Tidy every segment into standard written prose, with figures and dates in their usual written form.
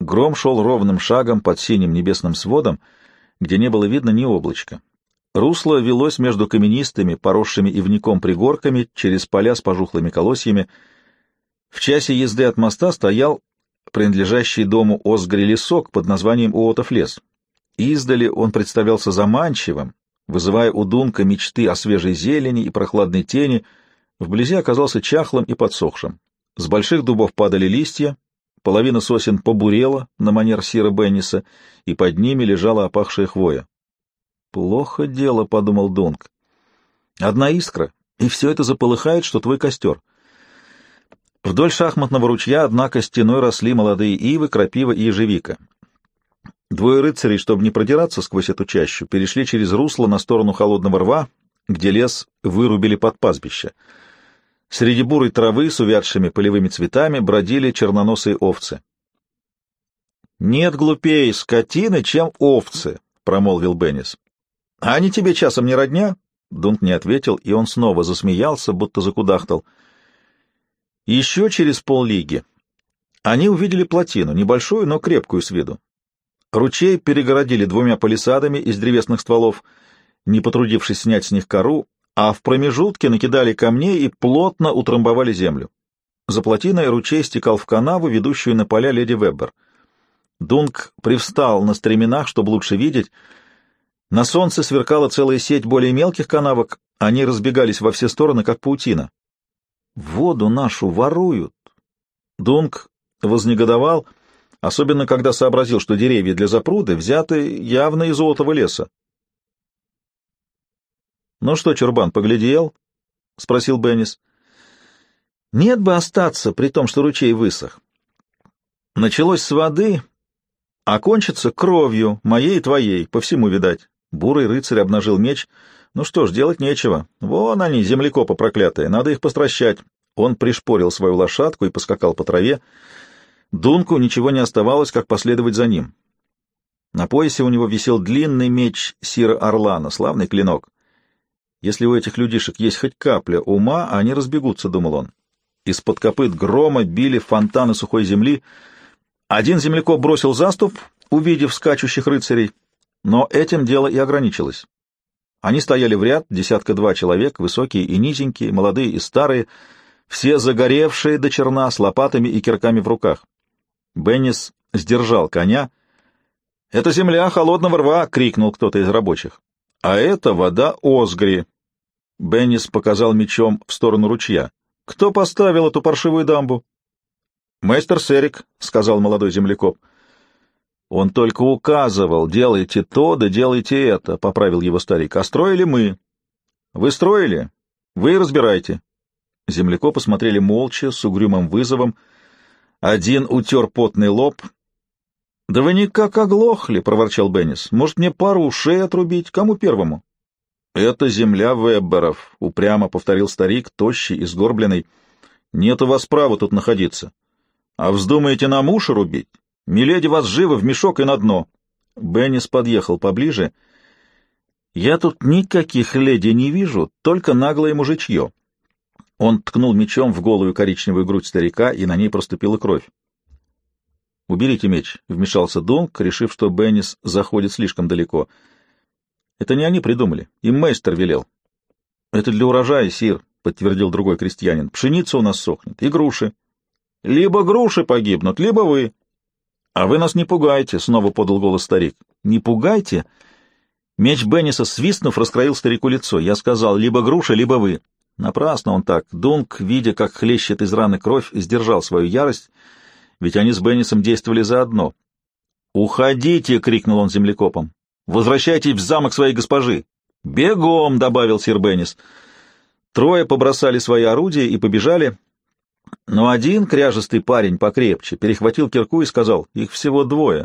Гром шел ровным шагом под синим небесным сводом, где не было видно ни облачка. Русло велось между каменистыми, поросшими ивняком пригорками, через поля с пожухлыми колосьями. В часе езды от моста стоял принадлежащий дому Осгри лесок под названием Уотов лес. Издали он представлялся заманчивым, вызывая у Дунка мечты о свежей зелени и прохладной тени, вблизи оказался чахлым и подсохшим. С больших дубов падали листья, половина сосен побурела на манер сира Бенниса, и под ними лежала опахшая хвоя. «Плохо дело», — подумал Дунк. «Одна искра, и все это заполыхает, что твой костер». Вдоль шахматного ручья, однако, стеной росли молодые ивы, крапива и ежевика. Двое рыцарей, чтобы не продираться сквозь эту чащу, перешли через русло на сторону холодного рва, где лес вырубили под пастбище. Среди бурой травы с увядшими полевыми цветами бродили черноносые овцы. «Нет глупее скотины, чем овцы», — промолвил Беннис. «А они тебе часом не родня?» Дунк не ответил, и он снова засмеялся, будто закудахтал. Еще через поллиги они увидели плотину, небольшую, но крепкую с виду. Ручей перегородили двумя палисадами из древесных стволов, не потрудившись снять с них кору, а в промежутке накидали камней и плотно утрамбовали землю. За плотиной ручей стекал в канаву, ведущую на поля леди Веббер. Дунк привстал на стременах, чтобы лучше видеть. На солнце сверкала целая сеть более мелких канавок, они разбегались во все стороны, как паутина. «Воду нашу воруют!» Дунк вознегодовал, особенно когда сообразил, что деревья для запруды взяты явно из Уотова леса. «Ну что, чурбан, поглядел?» — спросил Беннис. «Нет бы остаться, при том, что ручей высох. Началось с воды, а кончится кровью, моей и твоей, по всему видать». Бурый рыцарь обнажил меч. «Ну что ж, делать нечего. Вон они, землекопы проклятые, надо их постращать». Он пришпорил свою лошадку и поскакал по траве. Дунку ничего не оставалось, как последовать за ним. На поясе у него висел длинный меч сира Орлана, славный клинок. «Если у этих людишек есть хоть капля ума, они разбегутся», — думал он. Из-под копыт грома били фонтаны сухой земли. Один землекоп бросил заступ, увидев скачущих рыцарей, но этим дело и ограничилось. Они стояли в ряд, 10-2 человек, высокие и низенькие, молодые и старые, все загоревшие до черна, с лопатами и кирками в руках. Беннис сдержал коня. «Это земля холодного рва!» — крикнул кто-то из рабочих. «А это вода Осгри!» Беннис показал мечом в сторону ручья. «Кто поставил эту паршивую дамбу?» «Мастер Серик», — сказал молодой землекоп. «Он только указывал, делайте то, да делайте это», — поправил его старик. «А строили мы». «Вы строили? Вы разбирайте». Землекопы смотрели молча, с угрюмым вызовом. Один утер потный лоб. «Да вы никак оглохли», — проворчал Беннис. «Может, мне пару ушей отрубить? Кому первому?» «Это земля Вебберов», — упрямо повторил старик, тощий и сгорбленный. «Нет у вас права тут находиться. А вздумаете нам уши рубить? Миледи вас живо в мешок и на дно». Беннис подъехал поближе. «Я тут никаких леди не вижу, только наглое мужичье». Он ткнул мечом в голую коричневую грудь старика, и на ней проступила кровь. «Уберите меч», — вмешался Дунк, решив, что Беннис заходит слишком далеко. «Это не они придумали, им мейстер велел». «Это для урожая, сир», — подтвердил другой крестьянин. «Пшеница у нас сохнет, и груши». «Либо груши погибнут, либо вы». «А вы нас не пугайте», — снова подал голос старик. «Не пугайте?» Меч Бенниса, свистнув, раскроил старику лицо. «Я сказал, либо груша, либо вы». Напрасно он так. Дунк, видя, как хлещет из раны кровь, сдержал свою ярость, ведь они с Беннисом действовали заодно. «Уходите!» — крикнул он землекопом. «Возвращайтесь в замок своей госпожи!» «Бегом!» — добавил сир Беннис. Трое побросали свои орудия и побежали, но один кряжестый парень покрепче перехватил кирку и сказал: «Их всего двое».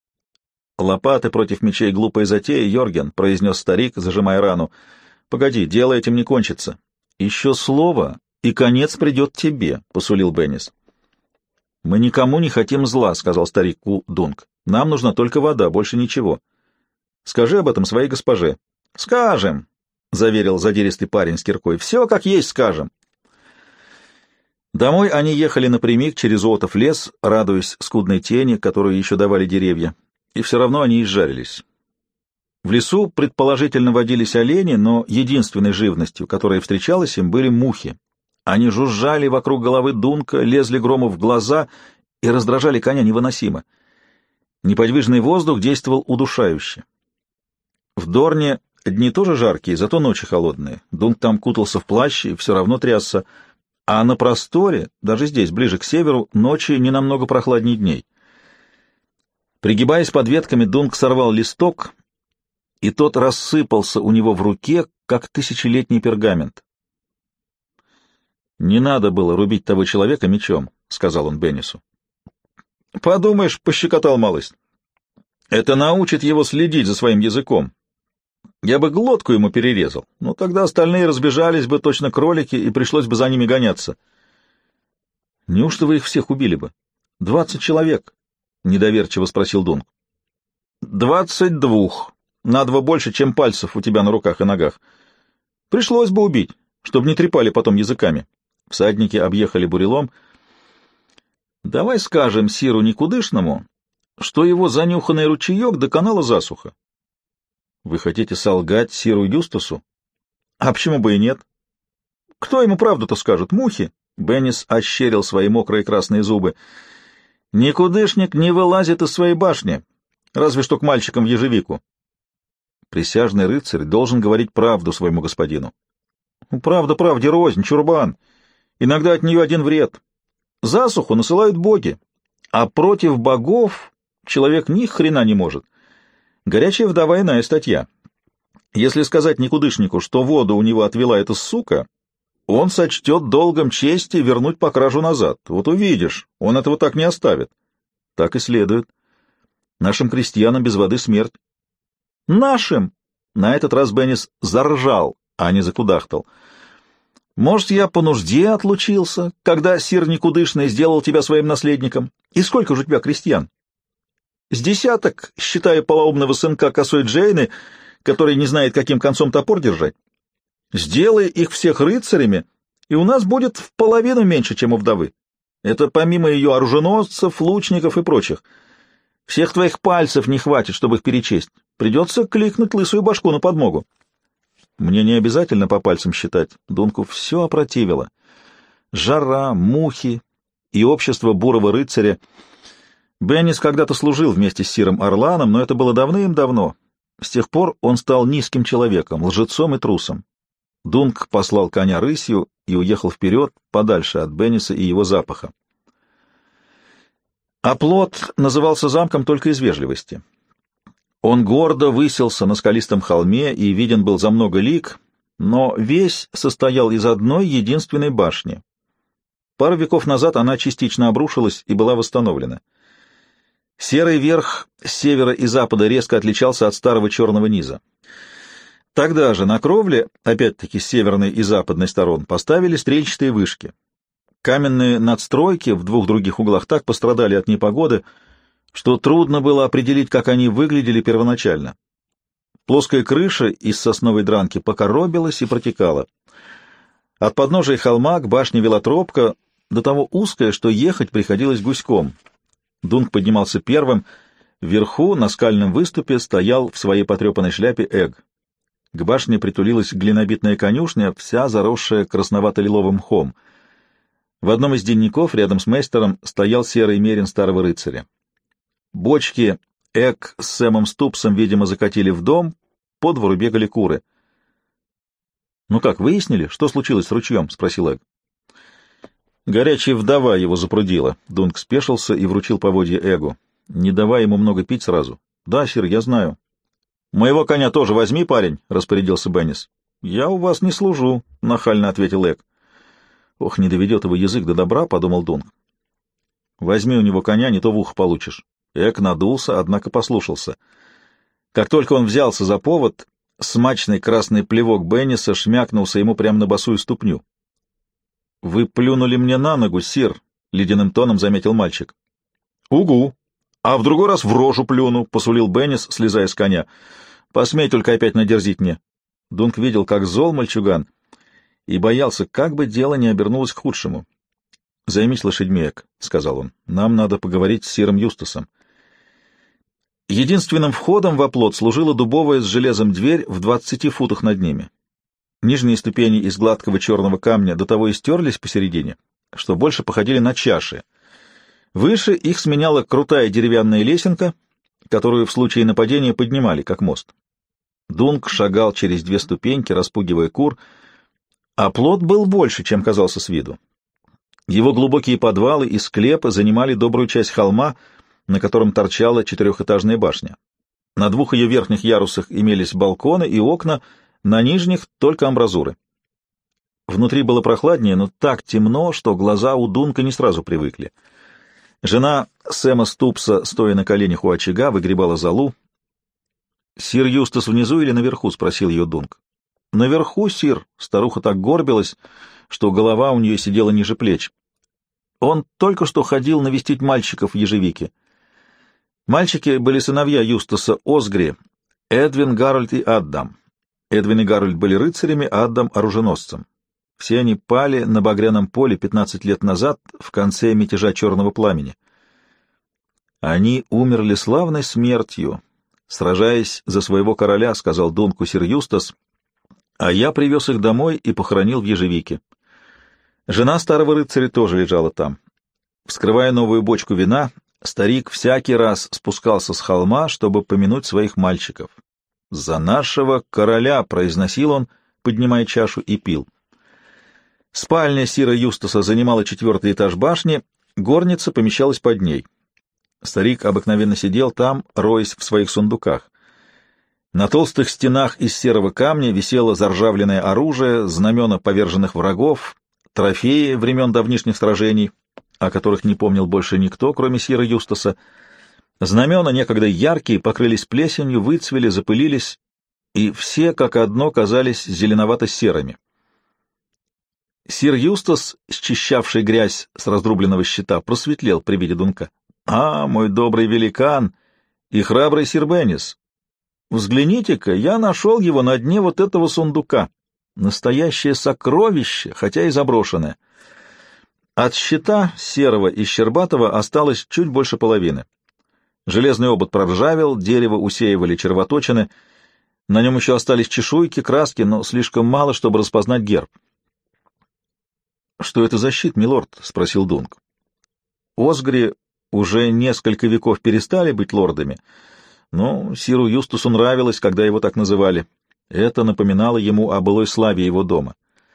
«Лопаты против мечей — глупая затея, Йорген», — произнес старик, зажимая рану. «Погоди, дело этим не кончится». «Еще слово, и конец придет тебе», — посулил Беннис. «Мы никому не хотим зла», — сказал старику Дунк. «Нам нужна только вода, больше ничего. Скажи об этом своей госпоже». «Скажем», — заверил задиристый парень с киркой. «Все как есть скажем». Домой они ехали напрямик через Отов лес, радуясь скудной тени, которую еще давали деревья, и все равно они изжарились. В лесу, предположительно, водились олени, но единственной живностью, которая встречалась им, были мухи. Они жужжали вокруг головы Дунка, лезли Грому в глаза и раздражали коня невыносимо. Неподвижный воздух действовал удушающе. В Дорне дни тоже жаркие, зато ночи холодные. Дунк там кутался в плащ и все равно трясся. А на просторе, даже здесь, ближе к северу, ночи не намного прохладнее дней. Пригибаясь под ветками, Дунк сорвал листок, и тот рассыпался у него в руке, как тысячелетний пергамент. «Не надо было рубить того человека мечом», — сказал он Беннису. «Подумаешь, пощекотал малость. Это научит его следить за своим языком. Я бы глотку ему перерезал, но тогда остальные разбежались бы точно кролики, и пришлось бы за ними гоняться». «Неужто вы их всех убили бы? 20 человек?» — недоверчиво спросил Дунк. 22. На 2 больше, чем пальцев у тебя на руках и ногах. Пришлось бы убить, чтобы не трепали потом языками». Всадники объехали бурелом. «Давай скажем Сиру Никудышному, что его занюханный ручеек до канала засуха». «Вы хотите солгать Сиру Юстасу?» «А почему бы и нет? Кто ему правду-то скажет? Мухи?» Беннис ощерил свои мокрые красные зубы. «Никудышник не вылазит из своей башни, разве что к мальчикам в ежевику». Присяжный рыцарь должен говорить правду своему господину. «Правда правде рознь, чурбан. Иногда от нее один вред. Засуху насылают боги, а против богов человек ни хрена не может. Горячая вдова — иная статья. Если сказать никудышнику, что воду у него отвела эта сука, он сочтет долгом чести вернуть по кражу назад. Вот увидишь, он этого так не оставит». «Так и следует. Нашим крестьянам без воды смерть». «Нашим!» — на этот раз Беннис заржал, а не закудахтал. «Может, я по нужде отлучился, когда сир Никудышный сделал тебя своим наследником? И сколько же у тебя крестьян?» «С 10, считая полоумного сынка косой Джейны, который не знает, каким концом топор держать. Сделай их всех рыцарями, и у нас будет в половину меньше, чем у вдовы. Это помимо ее оруженосцев, лучников и прочих. Всех твоих пальцев не хватит, чтобы их перечесть. Придется кликнуть лысую башку на подмогу». «Мне не обязательно по пальцам считать». Дунку все опротивило. Жара, мухи и общество бурого рыцаря. Беннис когда-то служил вместе с сиром Орланом, но это было давным-давно. С тех пор он стал низким человеком, лжецом и трусом. Дунк послал коня рысью и уехал вперед, подальше от Бенниса и его запаха. Оплот назывался замком только из вежливости. Он гордо высился на скалистом холме и виден был за много лиг, но весь состоял из одной единственной башни. Пару веков назад она частично обрушилась и была восстановлена. Серый верх с севера и запада резко отличался от старого черного низа. Тогда же на кровле, опять-таки с северной и западной сторон, поставили стрельчатые вышки. Каменные надстройки в 2 других углах так пострадали от непогоды, что трудно было определить, как они выглядели первоначально. Плоская крыша из сосновой дранки покоробилась и протекала. От подножия холма к башне вела тропка, до того узкая, что ехать приходилось гуськом. Дунк поднимался первым. Вверху, на скальном выступе, стоял в своей потрепанной шляпе Эг. К башне притулилась глинобитная конюшня, вся заросшая красновато-лиловым мхом. В одном из денников рядом с мейстером стоял серый мерин старого рыцаря. Бочки Эк с Сэмом Ступсом, видимо, закатили в дом, по двору бегали куры. «Ну как, выяснили, что случилось с ручьем?» — спросил Эг. «Горячая вдова его запрудила». Дунк спешился и вручил поводья Эгу. «Не давай ему много пить сразу». «Да, сир, я знаю». «Моего коня тоже возьми, парень», — распорядился Беннис. «Я у вас не служу», — нахально ответил Эг. «Ох, не доведет его язык до добра», — подумал Дунк. «Возьми у него коня, не то в ухо получишь». Эк надулся, однако послушался. Как только он взялся за повод, смачный красный плевок Бенниса шмякнулся ему прямо на босую ступню. «Вы плюнули мне на ногу, сир», — ледяным тоном заметил мальчик. «Угу! А в другой раз в рожу плюну», — посулил Беннис, слезая с коня. «Посмей только опять надерзить мне». Дунк видел, как зол мальчуган, и боялся, как бы дело не обернулось к худшему. «Займись лошадьми, Эк», — сказал он. «Нам надо поговорить с сиром Юстасом». Единственным входом в оплот служила дубовая с железом дверь в 20 футах над ними. Нижние ступени из гладкого черного камня до того истерлись посередине, что больше походили на чаши. Выше их сменяла крутая деревянная лесенка, которую в случае нападения поднимали, как мост. Дунк шагал через 2 ступеньки, распугивая кур, а плот был больше, чем казался с виду. Его глубокие подвалы и склепы занимали добрую часть холма, на котором торчала 4-этажная башня. На 2 ее верхних ярусах имелись балконы и окна, на нижних — только амбразуры. Внутри было прохладнее, но так темно, что глаза у Дунка не сразу привыкли. Жена Сэма Ступса, стоя на коленях у очага, выгребала золу. «Сир Юстас внизу или наверху?» — спросил ее Дунк. «Наверху, сир». Старуха так горбилась, что голова у нее сидела ниже плеч. «Он только что ходил навестить мальчиков в ежевике». Мальчики были сыновья Юстаса Осгри, Эдвин, Гарольд и Аддам. Эдвин и Гарольд были рыцарями, а Аддам — оруженосцем. Все они пали на багряном поле 15 лет назад, в конце мятежа Черного Пламени. «Они умерли славной смертью, сражаясь за своего короля», — сказал Дунку сир Юстас, «а я привез их домой и похоронил в ежевике». Жена старого рыцаря тоже лежала там. Вскрывая новую бочку вина, старик всякий раз спускался с холма, чтобы помянуть своих мальчиков. «За нашего короля!» — произносил он, поднимая чашу, и пил. Спальня сира Юстаса занимала 4-й этаж башни, горница помещалась под ней. Старик обыкновенно сидел там, роясь в своих сундуках. На толстых стенах из серого камня висело заржавленное оружие, знамена поверженных врагов, трофеи времен давнишних сражений, о которых не помнил больше никто, кроме сира Юстаса. Знамена, некогда яркие, покрылись плесенью, выцвели, запылились, и все, как одно, казались зеленовато-серыми. Сир Юстас, счищавший грязь с разрубленного щита, просветлел при виде Дунка. «А, мой добрый великан и храбрый сир Беннис! Взгляните-ка, я нашел его на дне вот этого сундука. Настоящее сокровище, хотя и заброшенное. От щита серого и щербатого осталось чуть больше половины. Железный обод проржавел, дерево усеивали червоточины, на нем еще остались чешуйки, краски, но слишком мало, чтобы распознать герб». «Что это за щит, милорд?» — спросил Дунк. Осгри уже несколько веков перестали быть лордами, но сиру Юстасу нравилось, когда его так называли. Это напоминало ему о былой славе его дома.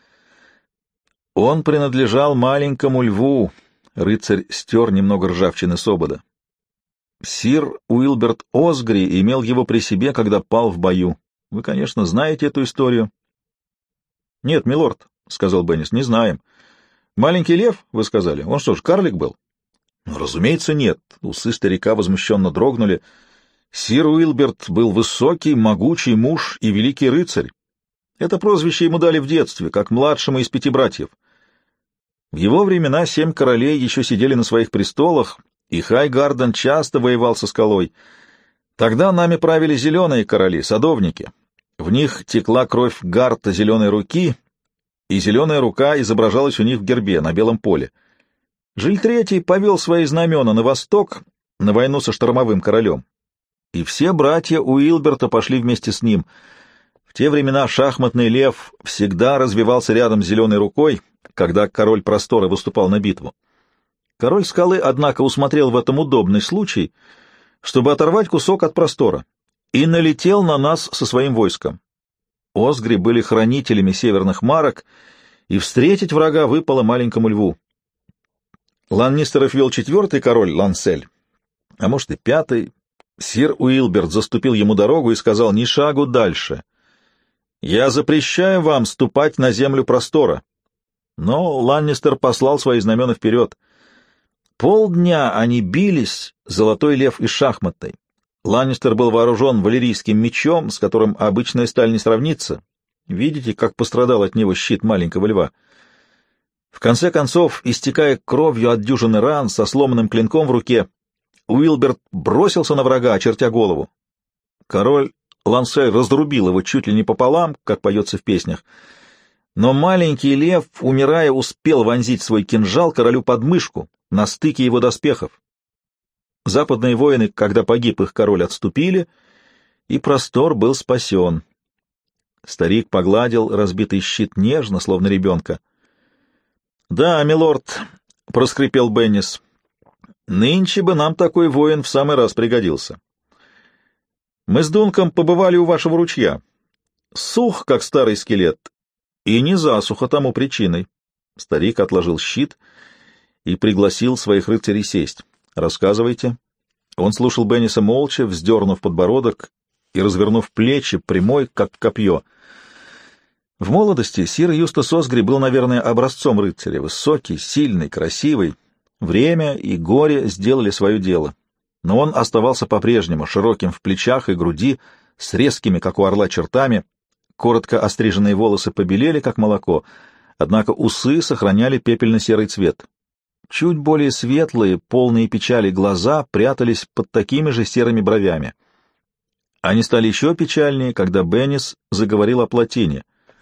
«Он принадлежал маленькому льву», — рыцарь стер немного ржавчины с обода. «Сир Уилберт Осгри имел его при себе, когда пал в бою. Вы, конечно, знаете эту историю». «Нет, милорд», — сказал Беннис, — «не знаем. Маленький лев, вы сказали? Он что ж, карлик был?» «Ну, разумеется, нет». Усы старика возмущенно дрогнули. «Сир Уилберт был высокий, могучий муж и великий рыцарь. Это прозвище ему дали в детстве, как младшему из 5 братьев. В его времена 7 королей еще сидели на своих престолах, и Хайгарден часто воевал со скалой. Тогда нами правили зеленые короли, садовники. В них текла кровь Гарта зеленой руки, и зеленая рука изображалась у них в гербе на белом поле. Жиль III повел свои знамена на восток, на войну со штормовым королем. И все братья Уилберта пошли вместе с ним. В те времена шахматный лев всегда развивался рядом с зеленой рукой, когда король простора выступал на битву. Король скалы, однако, усмотрел в этом удобный случай, чтобы оторвать кусок от простора, и налетел на нас со своим войском. Осгри были хранителями северных марок, и встретить врага выпало маленькому льву. Ланнистеров вел 4-й король Лансель, а может и 5-й. Сир Уилберт заступил ему дорогу и сказал: «Ни шагу дальше. Я запрещаю вам ступать на землю простора». Но Ланнистер послал свои знамена вперед. Полдня они бились, золотой лев и шахматной. Ланнистер был вооружен валерийским мечом, с которым обычная сталь не сравнится. Видите, как пострадал от него щит маленького льва? В конце концов, истекая кровью от дюжины ран, со сломанным клинком в руке, Уилберт бросился на врага, очертя голову. Король Лансель разрубил его чуть ли не пополам, как поется в песнях. Но маленький лев, умирая, успел вонзить свой кинжал королю под мышку на стыке его доспехов. Западные воины, когда погиб их король, отступили, и простор был спасен. Старик погладил разбитый щит нежно, словно ребенка. — Да, милорд, — проскрипел Беннис, — нынче бы нам такой воин в самый раз пригодился. Мы с Дунком побывали у вашего ручья. Сух, как старый скелет, и не засуха тому причиной. Старик отложил щит и пригласил своих рыцарей сесть. — Рассказывайте. Он слушал Бенниса молча, вздернув подбородок и развернув плечи, прямой, как копье. В молодости сир Юстас Осгри был, наверное, образцом рыцаря, высокий, сильный, красивый. Время и горе сделали свое дело. Но он оставался по-прежнему широким в плечах и груди, с резкими, как у орла, чертами. Коротко остриженные волосы побелели, как молоко, однако усы сохраняли пепельно-серый цвет. Чуть более светлые, полные печали глаза прятались под такими же серыми бровями. Они стали еще печальнее, когда Беннис заговорил о плотине.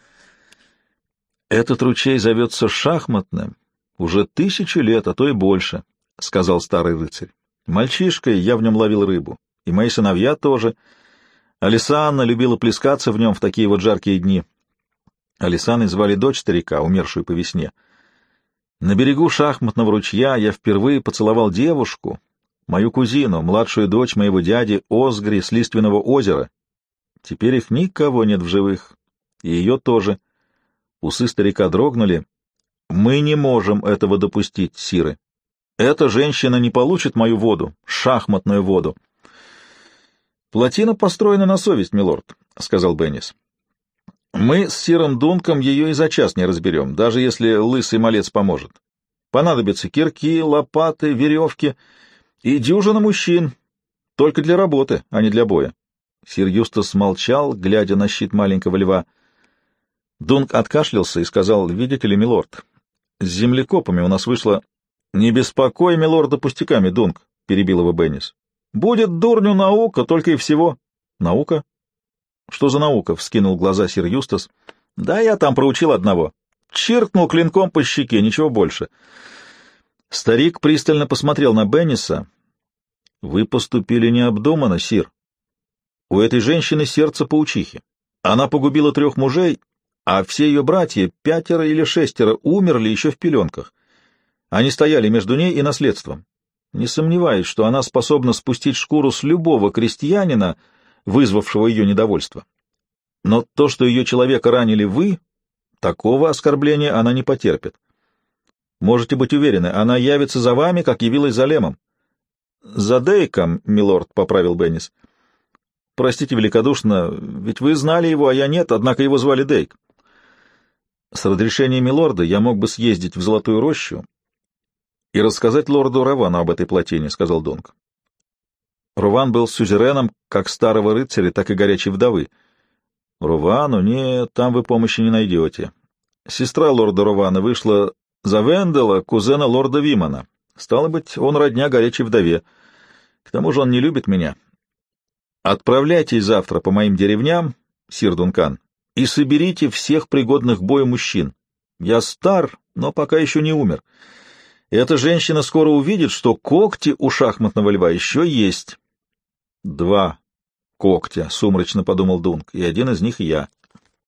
«Этот ручей зовется Шахматным уже 1000 лет, а то и больше», — сказал старый рыцарь. «Мальчишкой я в нем ловил рыбу, и мои сыновья тоже. Алисанна любила плескаться в нем в такие вот жаркие дни». Алисанной звали дочь старика, умершую по весне. На берегу Шахматного ручья я впервые поцеловал девушку, мою кузину, младшую дочь моего дяди Осгри с Лиственного озера. Теперь их никого нет в живых, и ее тоже. Усы старика дрогнули. Мы не можем этого допустить, сиры. Эта женщина не получит мою воду, шахматную воду. Плотина построена на совесть, милорд, — сказал Беннис. Мы с сиром Дунком ее и за час не разберем, даже если лысый малец поможет. Понадобятся кирки, лопаты, веревки и дюжина мужчин, только для работы, а не для боя. Сир Юстас молчал, глядя на щит маленького льва. Дунк откашлялся и сказал: «Видите ли, милорд, с землекопами у нас вышло...» «Не беспокой милорда пустяками, Дунк», — перебил его Беннис. «Будет дурню наука, только и всего». «Наука? Что за наука?» — вскинул глаза сир Юстас. «Да я там проучил одного. Чиркнул клинком по щеке, ничего больше». Старик пристально посмотрел на Бенниса. «Вы поступили необдуманно, сир. У этой женщины сердце паучихи. Она погубила 3 мужей, а все ее братья, 5 или 6, умерли еще в пеленках. Они стояли между ней и наследством. Не сомневаюсь, что она способна спустить шкуру с любого крестьянина, вызвавшего ее недовольство. Но то, что ее человека ранили вы, такого оскорбления она не потерпит. Можете быть уверены, она явится за вами, как явилась за Лемом». «За Дейком, милорд», — поправил Беннис. «Простите великодушно, ведь вы знали его, а я нет, однако его звали Дейк». «С разрешения милорда я мог бы съездить в Золотую рощу и рассказать лорду Равану об этой плотине», — сказал Дунк. Рован был сюзереном как старого рыцаря, так и горячей вдовы. Ровану? Нет, там вы помощи не найдете. Сестра лорда Рована вышла за Вендела, кузена лорда Вимана. Стало быть, он родня горячей вдове. К тому же он не любит меня. Отправляйтесь завтра по моим деревням, сир Дункан, и соберите всех пригодных к бою мужчин. Я стар, но пока еще не умер. Эта женщина скоро увидит, что когти у шахматного льва еще есть. 2 когтя, — сумрачно подумал Дунк, — и один из них я.